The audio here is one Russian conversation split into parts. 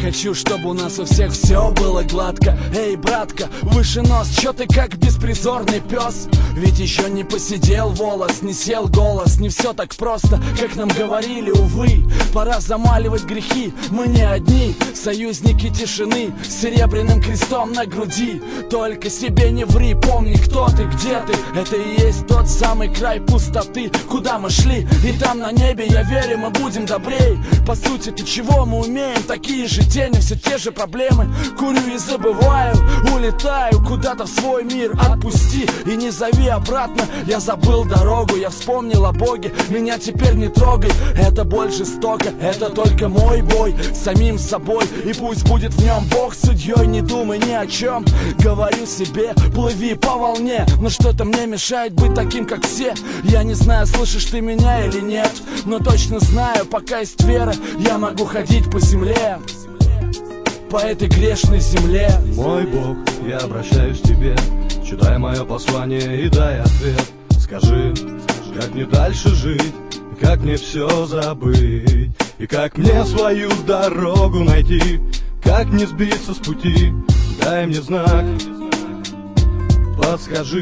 хочу, чтобы у нас у всех все было гладко. Эй, братка, выше нос, чё ты как беспризорный пес? Ведь еще не посидел волос, не сел голос. Не все так просто, как нам говорили, увы. Пора замаливать грехи, мы не одни. Союзники тишины, с серебряным крестом на груди. Только себе не ври, помни, кто ты, где ты. Это и есть тот самый край пустоты, куда мы шли. И там на небе, я верю, мы будем добрей. По сути, ты чего мы умеем? Такие же тени, все те же проблемы. Курю и забываю, улетаю куда-то в свой мир. Отпусти и не зови обратно. Я забыл дорогу, я вспомнил о Боге. Меня теперь не трогай, это боль жестоко. Это только мой бой с самим собой. И пусть будет в нем Бог судьей. Не думай ни о чем, говорю себе, плыви по волне. Но что-то мне мешает быть таким, как все. Я не знаю, слышишь ты меня или нет, но точно знаю, пока есть вера, я могу ходить по земле, по этой грешной земле. Мой Бог, я обращаюсь к тебе, читай мое послание и дай ответ. Скажи, как мне дальше жить, как мне все забыть, и как мне свою дорогу найти, как не сбиться с пути. Дай мне знак, подскажи.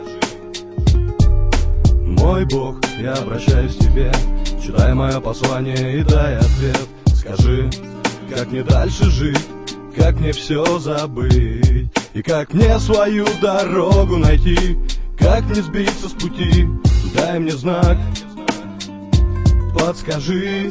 Мой Бог, я обращаюсь к тебе, читай мое послание и дай ответ. Скажи, как мне дальше жить, как мне все забыть, и как мне свою дорогу найти, как не сбиться с пути. Дай мне знак, подскажи.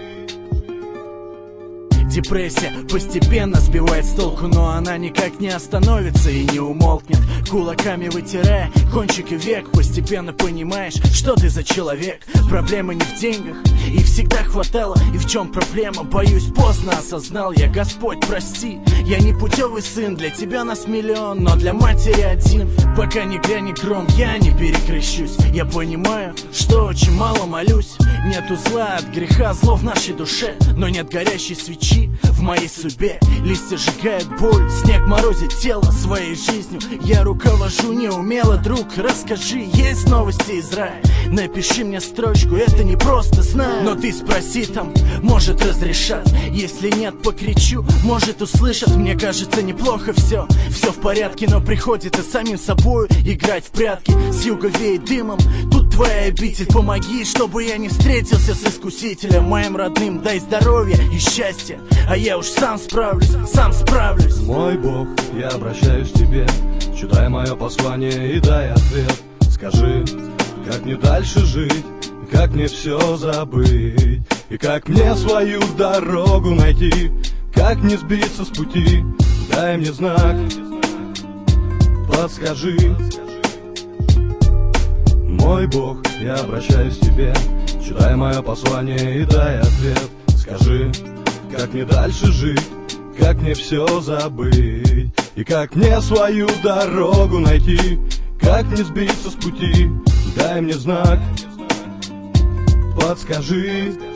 Депрессия постепенно сбивает с толку, но она никак не остановится и не умолкнет. Кулаками вытирая кончики век, постепенно понимаешь, что ты за человек. Проблема не в деньгах, и всегда хватало. И в чем проблема, боюсь, поздно осознал я. Господь, прости, я не путевый сын, для тебя нас миллион, но для матери один. Пока не глянет гром, я не перекрещусь. Я понимаю, что очень мало молюсь. Нету зла от греха, зло в нашей душе, но нет горящей свечи в моей судьбе. Листья сжигают боль, снег морозит тело своей жизнью. Я руковожу неумело, друг, расскажи, есть новости из рая? Напиши мне строчку, это не просто знаю. Но ты спроси там, может разрешат. Если нет, покричу, может услышат. Мне кажется, неплохо все в порядке, но приходится самим собою играть в прятки. С юга веет дымом, тут твоя обитель. Помоги, чтобы я не встретился с искусителем моим родным. Дай здоровья и счастья, а я уж сам справлюсь. Мой Бог, я обращаюсь к тебе, читай мое послание и дай ответ. Скажи, как мне дальше жить, как мне все забыть, и как мне свою дорогу найти, как не сбиться с пути. Дай мне знак, подскажи. Мой Бог, я обращаюсь к тебе, читай мое послание и дай ответ. Скажи, как мне дальше жить, как мне все забыть, и как мне свою дорогу найти, как не сбиться с пути. Дай мне знак, подскажи.